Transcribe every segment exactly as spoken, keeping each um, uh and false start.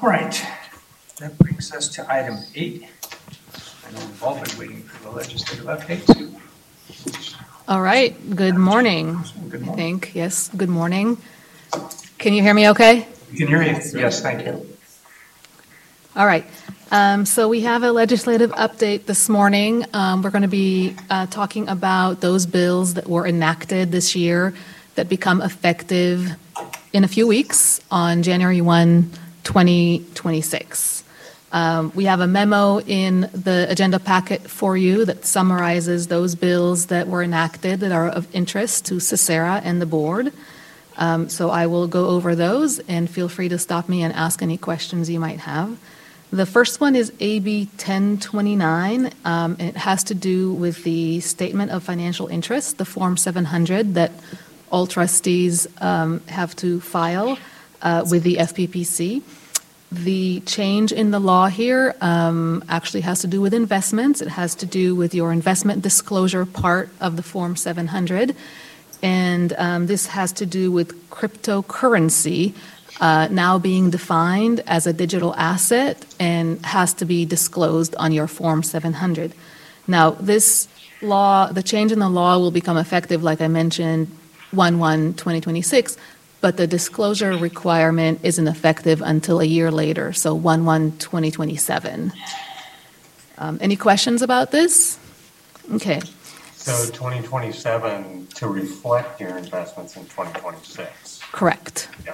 All right, that brings us to item eight. I know we've all been waiting for the legislative update too. All right, good morning, Good morning. I think. Yes, good morning. Can you hear me okay? We can hear you. Yes, thank you. All right, um, so we have a legislative update this morning. Um, we're going to be uh, talking about those bills that were enacted this year that become effective in a few weeks on January first, twenty twenty-six. Um, we have a memo in the agenda packet for you that summarizes those bills that were enacted that are of interest to CECERA and the board. Um, so I will go over those, and feel free to stop me and ask any questions you might have. The first one is A B ten twenty-nine. Um, it has to do with the Statement of Financial Interest, the Form seven hundred that all trustees um, have to file uh, with the F P P C. The change in the law here um, actually has to do with investments. It has to do with your investment disclosure part of the Form seven hundred. And um, this has to do with cryptocurrency uh, now being defined as a digital asset and has to be disclosed on your Form seven hundred. Now, this law, the change in the law will become effective, like I mentioned, January first, twenty twenty-six. But the disclosure requirement isn't effective until a year later, so January first, twenty twenty-seven. Um, any questions about this? Okay. So twenty twenty-seven to reflect your investments in twenty twenty-six. Correct. Yeah.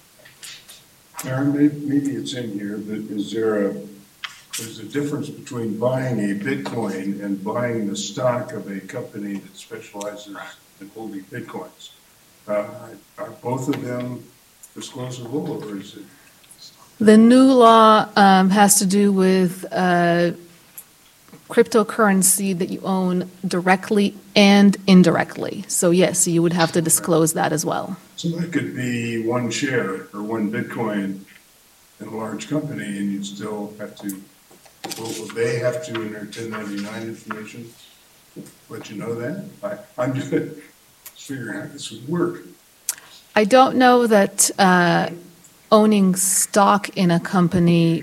Aaron, maybe, maybe it's in here, but is there a, there's a difference between buying a Bitcoin and buying the stock of a company that specializes in holding Bitcoins? Uh, are both of them disclosable, or is it? The new law um, has to do with uh, cryptocurrency that you own directly and indirectly. So yes, you would have to disclose that as well. So that could be one share or one Bitcoin in a large company, and you'd still have to, well, will they have to, in their ten ninety-nine information, let you know that? I, I'm just figuring out this would work. I don't know that uh, owning stock in a company,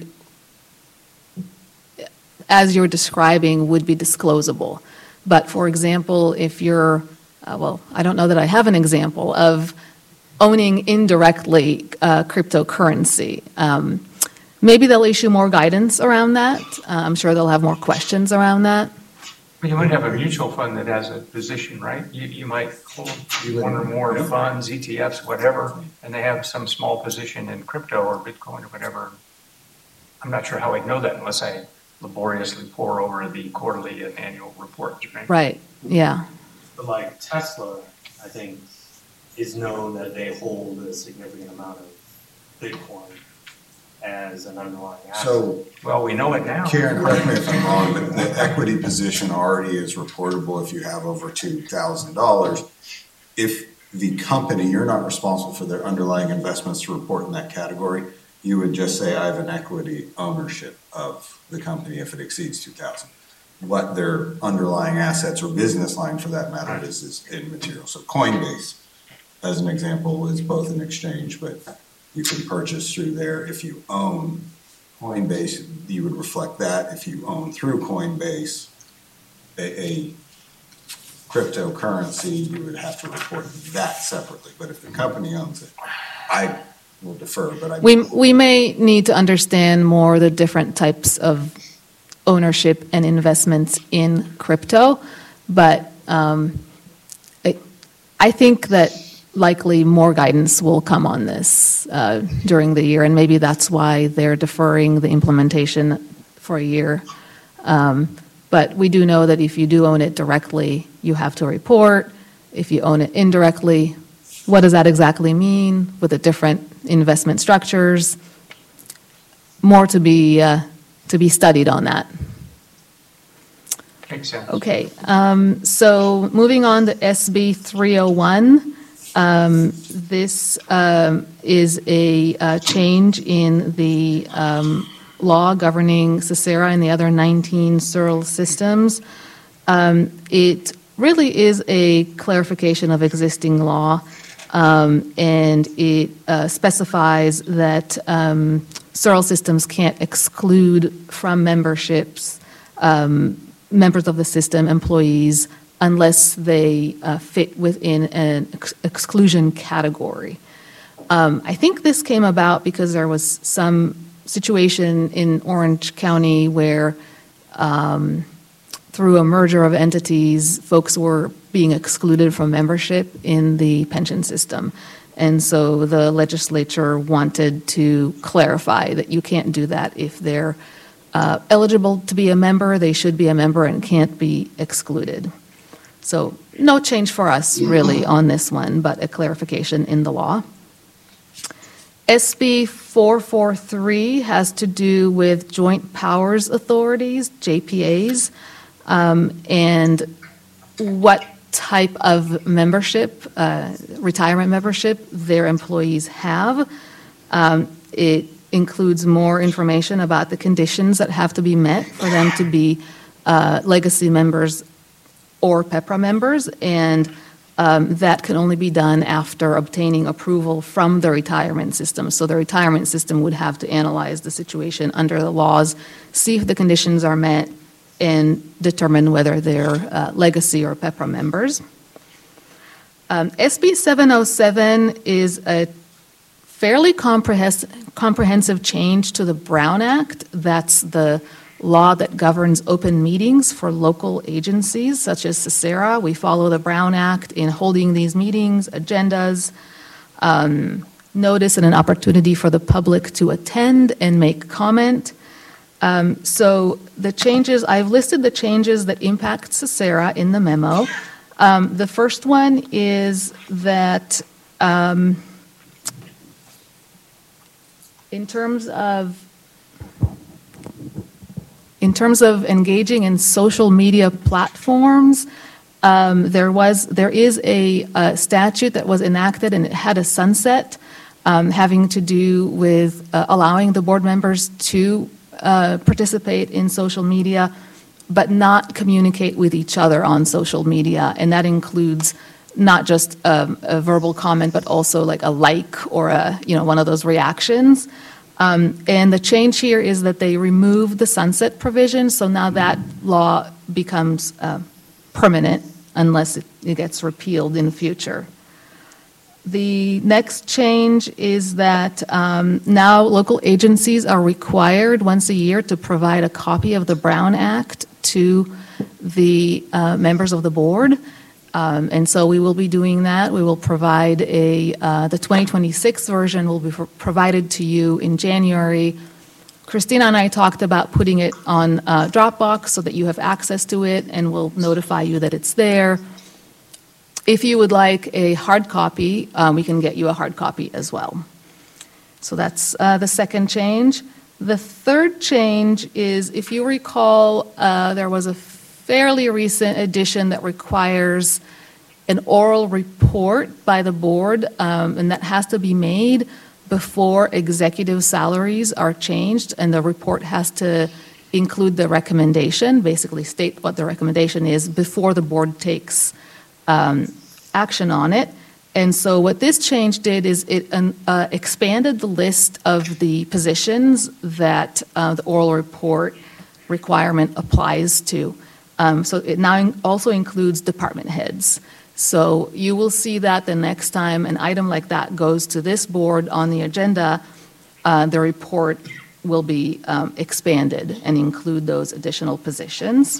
as you're describing, would be disclosable. But for example, if you're, uh, well, I don't know that I have an example of owning indirectly uh, cryptocurrency. Um, maybe they'll issue more guidance around that. Uh, I'm sure they'll have more questions around that. But you might have a mutual fund that has a position, right? You, you might hold one or more funds, E T Fs, whatever, and they have some small position in crypto or Bitcoin or whatever. I'm not sure how I'd know that unless I laboriously pore over the quarterly and annual reports, right? Right, yeah. But like Tesla, I think, is known that they hold a significant amount of Bitcoin as an underlying asset. So, well, we know it now. Karen, correct me if I'm wrong, but the equity position already is reportable if you have over two thousand dollars. If the company, you're not responsible for their underlying investments to report in that category, you would just say, I have an equity ownership of the company if it exceeds two thousand dollars. What their underlying assets or business line for that matter is, is immaterial. So Coinbase, as an example, is both an exchange, but you can purchase through there. If you own Coinbase, you would reflect that. If you own through Coinbase a, a cryptocurrency, you would have to report that separately. But if the company owns it, I will defer. But I We, we may need to understand more the different types of ownership and investments in crypto, but um, I, I think that likely more guidance will come on this uh, during the year, and maybe that's why they're deferring the implementation for a year. Um, but we do know that if you do own it directly, you have to report. If you own it indirectly, what does that exactly mean with the different investment structures? More to be uh, to be studied on that. Makes sense. Okay, um, so moving on to S B three oh one. Um, this um, is a uh, change in the um, law governing CECERA and the other nineteen S E R L systems. Um, it really is a clarification of existing law. um, and it uh, specifies that um, Searle Systems can't exclude from memberships um, members of the system, employees, unless they uh, fit within an ex- exclusion category. Um, I think this came about because there was some situation in Orange County where um, through a merger of entities, folks were being excluded from membership in the pension system. And so the legislature wanted to clarify that you can't do that. If they're uh, eligible to be a member, they should be a member and can't be excluded. So no change for us really on this one, but a clarification in the law. S B four forty-three has to do with joint powers authorities, J P As, um, and what type of membership, uh, retirement membership, their employees have. Um, it includes more information about the conditions that have to be met for them to be uh, legacy members or PEPRA members, and um, that can only be done after obtaining approval from the retirement system. So the retirement system would have to analyze the situation under the laws, see if the conditions are met, and determine whether they're uh, legacy or PEPRA members. Um, S B seven oh seven is a fairly comprehensive, comprehensive change to the Brown Act. That's the law that governs open meetings for local agencies such as CECERA. We follow the Brown Act in holding these meetings, agendas, um, notice and an opportunity for the public to attend and make comment. Um, so the changes, I've listed the changes that impact CECERA in the memo. Um, the first one is that um, in terms of in terms of engaging in social media platforms, um, there was there is a, a statute that was enacted and it had a sunset um, having to do with uh, allowing the board members to Uh, participate in social media, but not communicate with each other on social media. And that includes not just um, a verbal comment, but also like a like or a, you know, one of those reactions. Um, and the change here is that they remove the sunset provision, so now that law becomes uh, permanent unless it, it gets repealed in the future. The next change is that um, now local agencies are required once a year to provide a copy of the Brown Act to the uh, members of the board. Um, and so we will be doing that. We will provide a, uh, the twenty twenty-six version will be provided to you in January. Christina and I talked about putting it on uh, Dropbox so that you have access to it and we'll notify you that it's there. If you would like a hard copy, um, we can get you a hard copy as well. So that's uh, the second change. The third change is, if you recall, uh, there was a fairly recent addition that requires an oral report by the board, um, and that has to be made before executive salaries are changed, and the report has to include the recommendation, basically state what the recommendation is before the board takes Um, action on it. And so what this change did is it um, uh, expanded the list of the positions that uh, the oral report requirement applies to. Um, so it now in- also includes department heads. So you will see that the next time an item like that goes to this board on the agenda, uh, the report will be um, expanded and include those additional positions.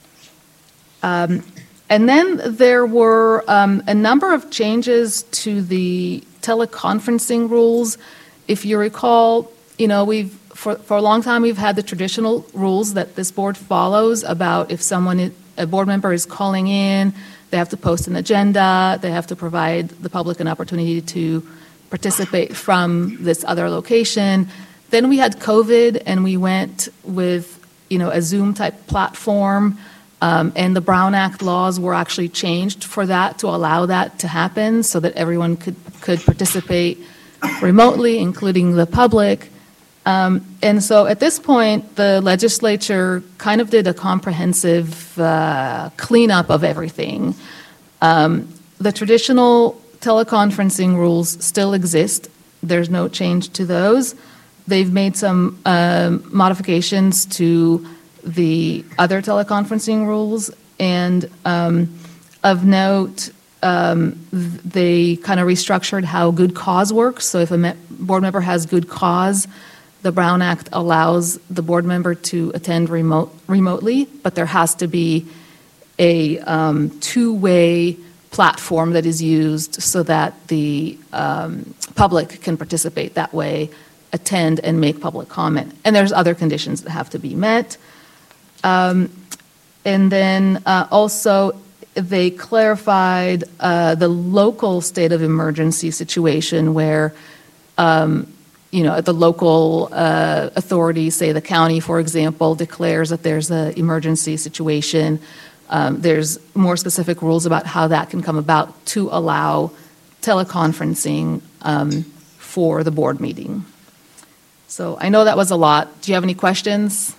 Um, And then there were um, a number of changes to the teleconferencing rules. If you recall, you know, we've for, for a long time we've had the traditional rules that this board follows about if someone, a board member is calling in, they have to post an agenda, they have to provide the public an opportunity to participate from this other location. Then we had COVID and we went with, you know, a Zoom type platform. Um, and the Brown Act laws were actually changed for that, to allow that to happen so that everyone could, could participate remotely, including the public. Um, and so at this point, the legislature kind of did a comprehensive uh, cleanup of everything. Um, the traditional teleconferencing rules still exist. There's no change to those. They've made some um, modifications to the other teleconferencing rules, and um, of note, um, th- they kind of restructured how good cause works. So if a me- board member has good cause, the Brown Act allows the board member to attend remote remotely, but there has to be a um, two-way platform that is used so that the um, public can participate that way, attend and make public comment. And there's other conditions that have to be met. Um, and then uh, also they clarified uh, the local state of emergency situation where, um, you know, the local uh, authority, say the county, for example, declares that there's an emergency situation. Um, there's more specific rules about how that can come about to allow teleconferencing um, for the board meeting. So I know that was a lot. Do you have any questions?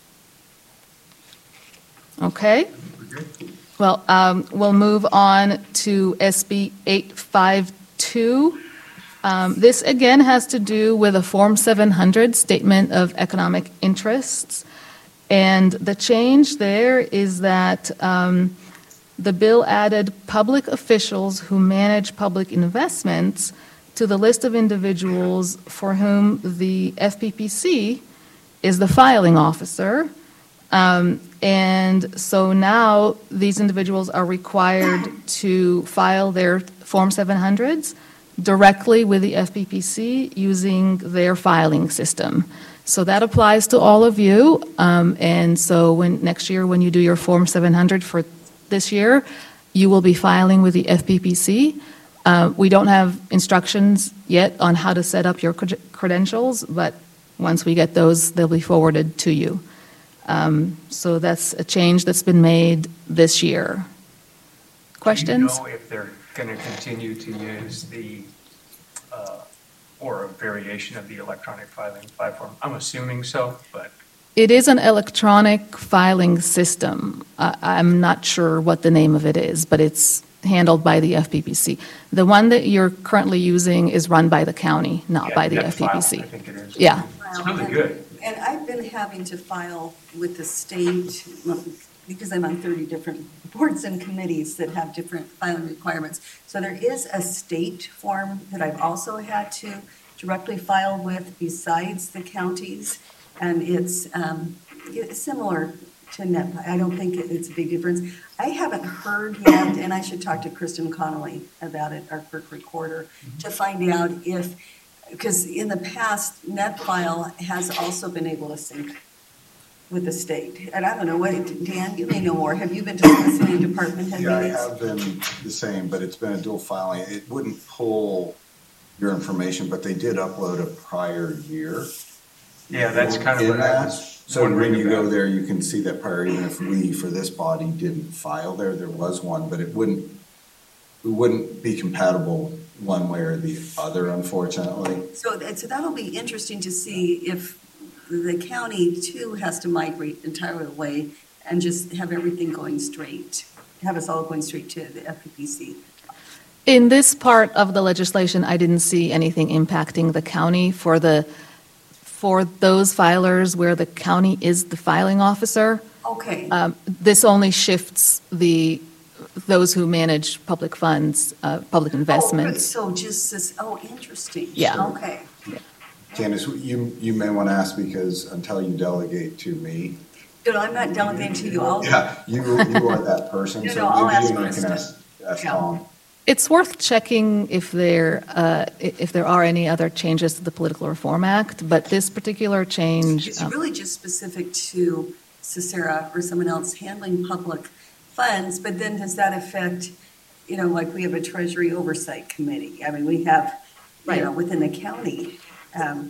Okay. Well, um, we'll move on to S B eight fifty-two. Um, this again has to do with a Form seven hundred Statement of Economic Interests. And the change there is that um, the bill added public officials who manage public investments to the list of individuals for whom the F P P C is the filing officer. Um, and so now these individuals are required to file their Form seven hundreds directly with the F P P C using their filing system. So that applies to all of you. Um, and so when next year, when you do your Form seven hundred for this year, you will be filing with the F P P C. Uh, we don't have instructions yet on how to set up your cred- credentials, but once we get those, they'll be forwarded to you. Um, so that's a change that's been made this year. Questions? Do you know if they're going to continue to use the, uh, or a variation of the electronic filing platform? I'm assuming so, but. It is an electronic filing system. Uh, I'm not sure what the name of it is, but it's handled by the F P P C. The one that you're currently using is run by the county, not Yeah, by the that F P P C. file, I think it is. Yeah. It's really good. And I've been having to file with the state, because I'm on thirty different boards and committees that have different filing requirements. So there is a state form that I've also had to directly file with besides the counties. And it's, um, it's similar to net. I don't think it- it's a big difference. I haven't heard yet, and I should talk to Kristen Connolly about it, our clerk recorder, to find out if, because in the past, NetFile has also been able to sync with the state. And I don't know, what, Dan, you may know more. Have you been discussing in department head Yeah, I meetings? have been the same, but it's been a dual filing. It wouldn't pull your information, but they did upload a prior year. Yeah, that's kind of in what I that. was So when wondering you go about. there, you can see that prior, even if we, for this body, didn't file there, there was one, but it wouldn't, it wouldn't be compatible one way or the other, unfortunately. So, that- so that'll be interesting to see if the county too has to migrate entirely away and just have everything going straight, have us all going straight to the F P P C. In this part of the legislation, I didn't see anything impacting the county for the, for those filers where the county is the filing officer. Okay, Um, This only shifts the, those who manage public funds, uh, public Oh, investments. so just this, oh, interesting. Yeah. Okay. Candace, you, you may want to ask because until you delegate to me, No, no, I'm not delegating to you. I'll, yeah, you, you are that person, No, so no, I'll maybe ask you and I can Krista. ask, ask Yeah. Tom. It's worth checking if there, uh, i- if there are any other changes to the Political Reform Act, but this particular change, it's um, really just specific to Cicera or someone else handling public funds, but then does that affect, you know, like we have a Treasury Oversight Committee? I mean, we have, you know, within the county. um,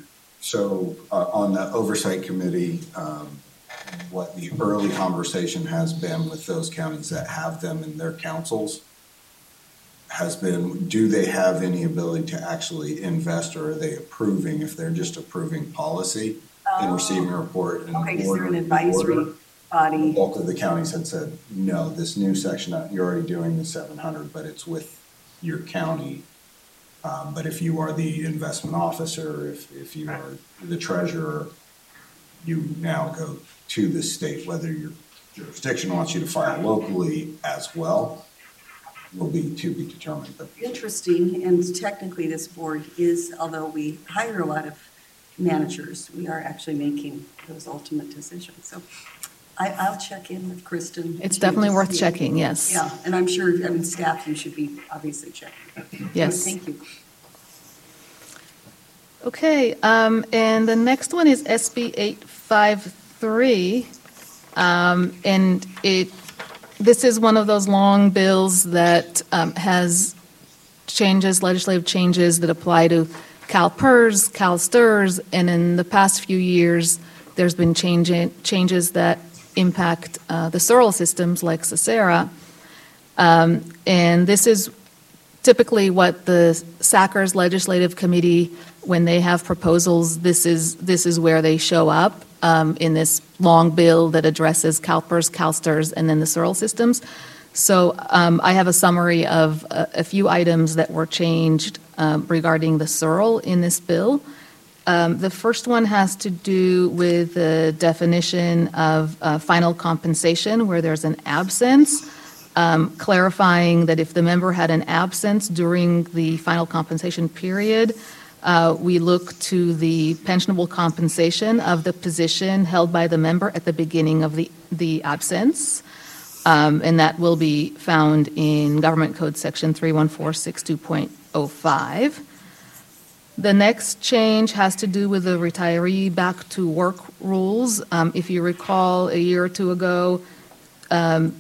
So uh, on the oversight committee, um, what the early conversation has been with those counties that have them in their councils has been, do they have any ability to actually invest, or are they approving, if they're just approving policy and receiving a report and Okay, because board they're an order? advisory The body. bulk of the counties had said, no, this new section, uh, you're already doing the seven hundred, but it's with your county. Um, But if you are the investment officer, if, if you are the treasurer, you now go to the state, whether your jurisdiction wants you to file locally as well, will be to be determined. But Interesting, and technically this board is, although we hire a lot of managers, we are actually making those ultimate decisions. So I, I'll check in with Kristen. It's definitely worth checking, yes. Yeah, and I'm sure, I mean, staff, you should be obviously checking. Yes. Thank you. Okay, um, and the next one is S B eight fifty-three. Um, and it, this is one of those long bills that, um, has changes, legislative changes that apply to CalPERS, CalSTRS, and in the past few years, there's been change, changes that impact, uh, the S R L systems like SESARA. Um, and this is typically what the SACRS Legislative Committee, when they have proposals, this is, this is where they show up um, in this long bill that addresses CalPERS, CalSTRS, and then the S R L systems. So um, I have a summary of a, a few items that were changed um, regarding the S R L in this bill. Um, the first one has to do with the definition of uh, final compensation where there's an absence. Um, clarifying that if the member had an absence during the final compensation period, uh, we look to the pensionable compensation of the position held by the member at the beginning of the, the absence. Um, and that will be found in Government Code Section three one four six two point oh five. The next change has to do with the retiree back to work rules. Um, if you recall, a year or two ago, um,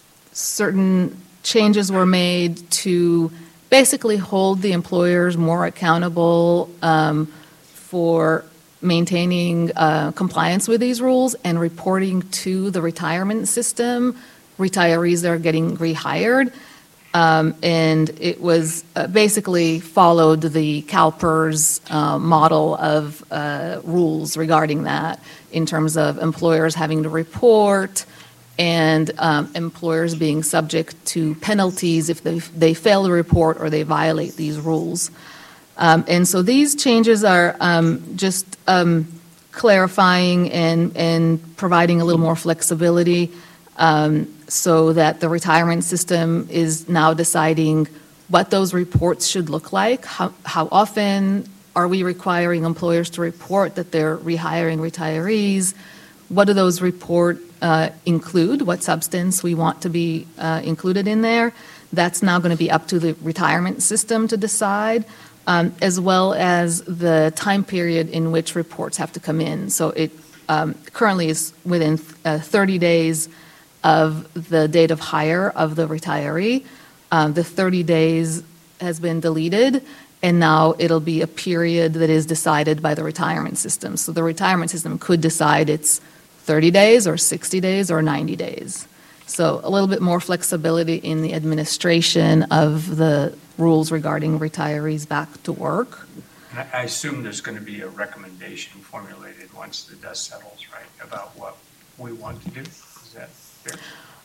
certain changes were made to basically hold the employers more accountable um, for maintaining uh, compliance with these rules and reporting to the retirement system retirees that are getting rehired. Um, and it was uh, basically followed the CalPERS uh, model of uh, rules regarding that in terms of employers having to report and um, employers being subject to penalties if they, they fail to report or they violate these rules. Um, and so these changes are um, just um, clarifying and, and providing a little more flexibility um, so that the retirement system is now deciding what those reports should look like, how, how often are we requiring employers to report that they're rehiring retirees, what do those report uh, include, what substance we want to be uh, included in there. That's now going to be up to the retirement system to decide, um, as well as the time period in which reports have to come in. So it um, currently is within uh, thirty days of the date of hire of the retiree. Um, the thirty days has been deleted, and now it'll be a period that is decided by the retirement system. So the retirement system could decide it's thirty days or sixty days or ninety days. So a little bit more flexibility in the administration of the rules regarding retirees back to work. And I I assume there's going to be a recommendation formulated once the dust settles, right, about what we want to do? Is that fair?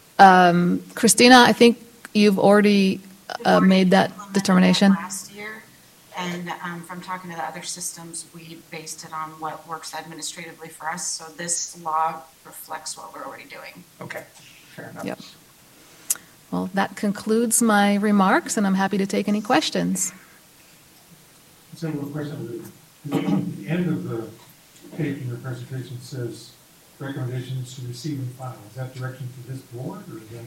Um, Christina, I think you've already uh, made that determination. Last year, and um, from talking to the other systems, we based it on what works administratively for us. So this law reflects what we're already doing. Okay, fair enough. Yep. Well, that concludes my remarks, and I'm happy to take any questions. Similar question. The the end of the page in your presentation says recommendations to receive and file. Is that direction to this board, or is that?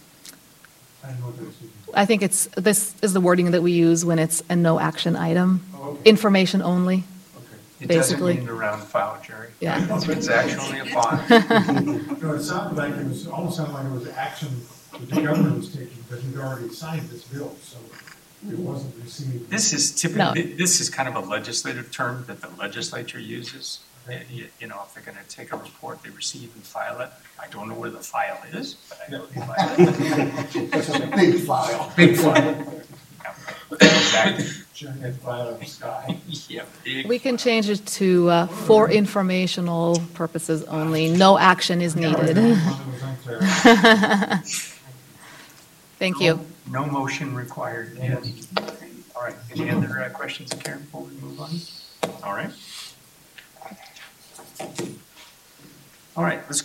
I don't know what that's. I think it's, this is the wording that we use when it's a no action item, Oh, okay. information only. Okay. It Basically. doesn't mean the round file, Jerry. Yeah. It's actually a file. No, it sounded like it was, almost sounded like it was action that the governor was taking, but he'd already signed this bill, so it wasn't received. This is typically, this is kind of a legislative term that the legislature uses. They- You you know, if they're going to take a report, they receive and file it. I don't know where the file is, but I know they file it. It's a big file. Big file. Exactly. Giant file in the sky. Yeah, big We can change it to uh, for informational purposes only. No action is Yeah, needed. it was unfair. Thank you. No motion required. Yes. All right, any other uh, questions, Karen, before we move on? All right. All right, let's